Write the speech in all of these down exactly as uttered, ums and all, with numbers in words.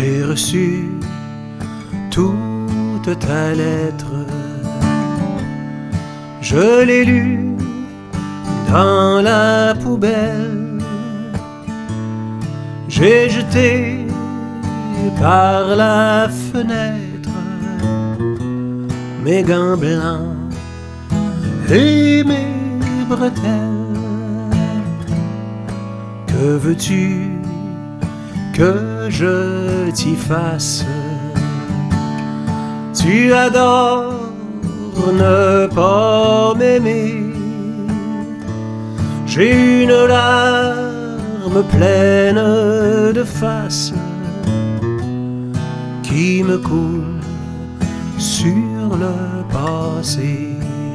J'ai reçu toute ta lettre, je l'ai lue dans la poubelle. J'ai jeté par la fenêtre mes gants blancs et mes bretelles. Que veux-tu que je t'y fasse? Tu adores ne pas m'aimer. J'ai une larme pleine de face qui me coule sur le passé.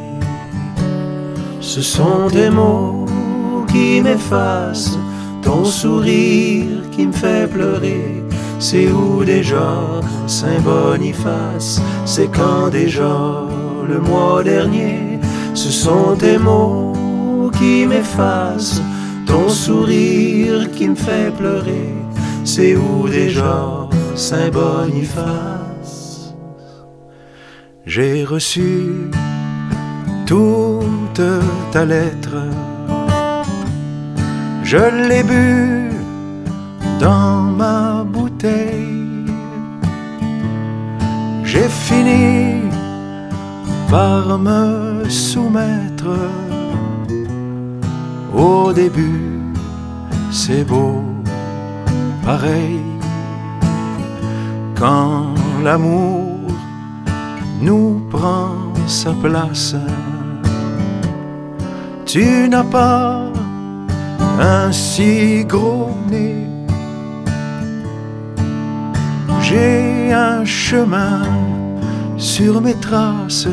Ce sont tes mots qui m'effacent, ton sourire qui me fait pleurer. C'est où déjà Saint-Boniface? C'est quand déjà le mois dernier? Ce sont tes mots qui m'effacent, ton sourire qui me fait pleurer. C'est où déjà Saint-Boniface? J'ai reçu toute ta lettre, je l'ai bu dans ma bouteille. J'ai fini par me soumettre. Au début, c'est beau, pareil. Quand l'amour nous prend sa place, tu n'as pas un si gros nez. J'ai un chemin sur mes traces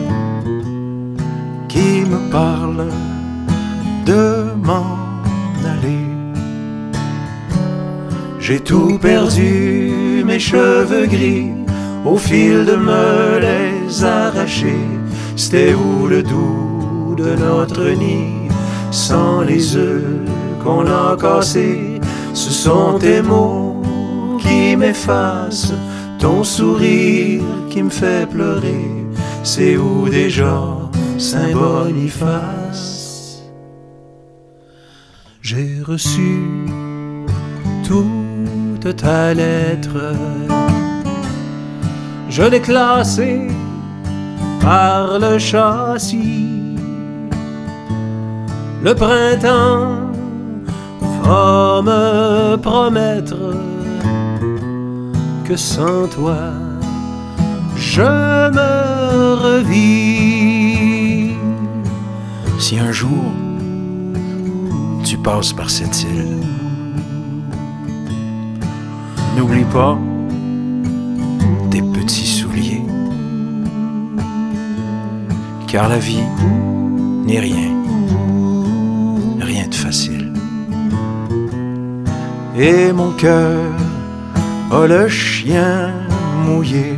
qui me parle de m'en aller. J'ai tout perdu, mes cheveux gris, au fil de me les arracher. C'était où le doux de notre nid, sans les œufs qu'on a cassés? Ce sont tes mots qui m'effacent, ton sourire qui me fait pleurer. C'est où déjà Saint-Boniface? J'ai reçu toute ta lettre, je l'ai classée par le châssis. Le printemps va me promettre que sans toi je me revis. Si un jour tu passes par cette île, n'oublie pas tes petits souliers, car la vie n'est rien, rien de facile. Et mon cœur a le chien mouillé.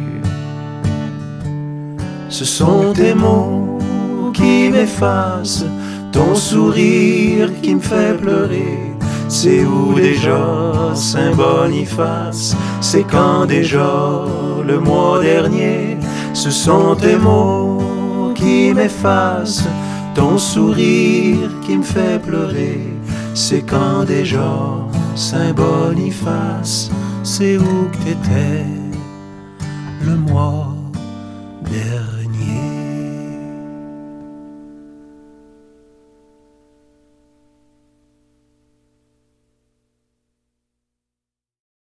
Ce sont tes mots qui m'effacent, ton sourire qui me fait pleurer. C'est où déjà Saint-Boniface? C'est quand déjà le mois dernier? Ce sont tes mots qui m'effacent, ton sourire qui me fait pleurer. C'est quand déjà Saint-Boniface? C'est où que t'étais le mois dernier?